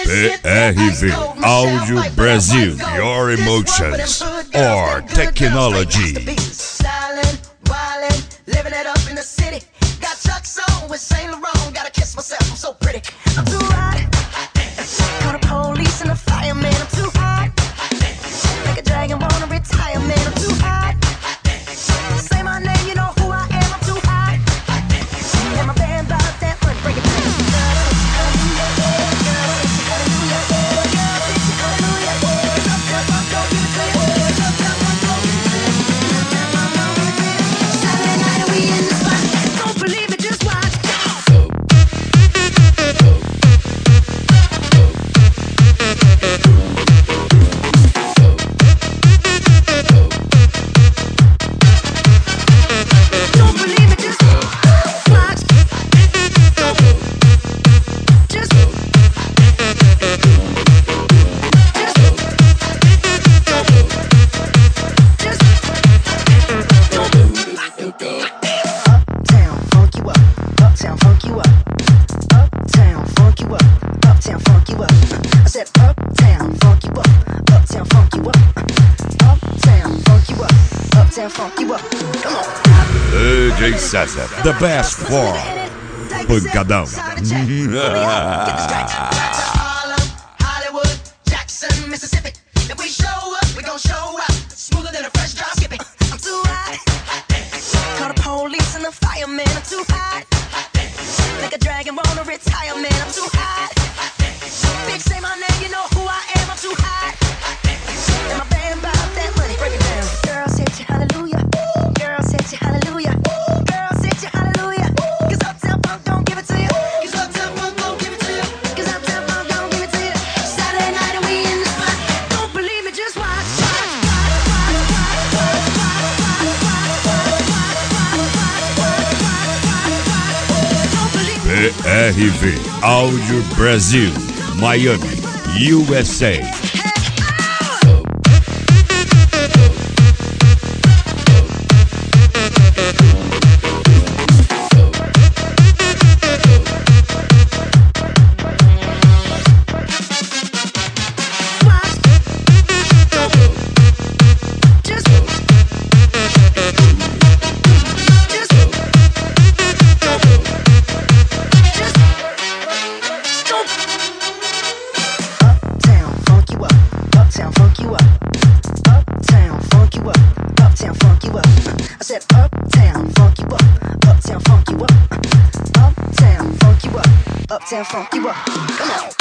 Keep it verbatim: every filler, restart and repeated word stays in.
P R V Audio Brasil. Your emotions or technology. Living it up in the city. Got Chuck's on with Saint Laurent. Gotta kiss myself, I'm so pretty. I'm too hot. Call the police and the fireman. I'm too hot. Like a dragon, wanna retire, man. I'm too hot. Say my name, you know who I am. I'm too hot. And my band bows that foot, break it down. D J César, the best for pancadão. Hollywood, Jackson, Mississippi. If we show up, we gon' show out. Smoother than a fresh drop skipping. I'm too hot. Call the police and the fireman. I'm too hot. Like a dragon, wanna retire, man. I'm too hot. Bitch, say my name, you know who I am. I'm too hot. And my band bout that money. Break it down. Girls hit you, hallelujah. Girls hit you, hallelujah. Girls hit you, hallelujah. Cause Uptown Funk don't give it to you. Cause Uptown Funk don't give it to you. Cause Uptown Funk don't give it to you. Saturday night and we in the spot. Don't believe me, just watch. P R V Audio Brasil, Miami, U S A. Uptown funk you up. Uptown funk you up. Uptown funk you up. I said uptown funk you up. Uptown funk you up. Uptown funk you up. Uptown funk you up. Come on.